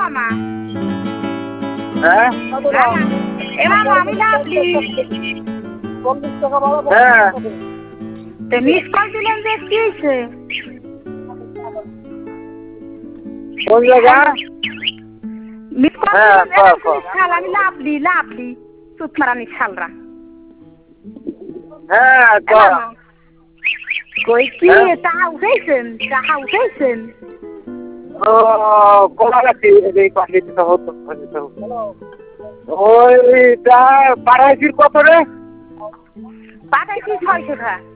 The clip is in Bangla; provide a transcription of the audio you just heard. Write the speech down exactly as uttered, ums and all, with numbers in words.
মামা হ্যাঁ এ মামা আমি লাভলি হ্যাঁ মিস কল দিলেন যে কি হয়েছে কোন জায়গা মিস কল হ্যাঁ দিলেন ক ক শাল আমি লাভলি লাভলি সুতমারানি শালরা হ্যাঁ ক কই কি হ্যাঁ? টাকা উঠাইছেন টাকা উঠাইছেন ও কলা গাছি এই পাশে তো হতো ওইটা পাড়াইছির কত রে পাঠাইছি ছয়শো টাকা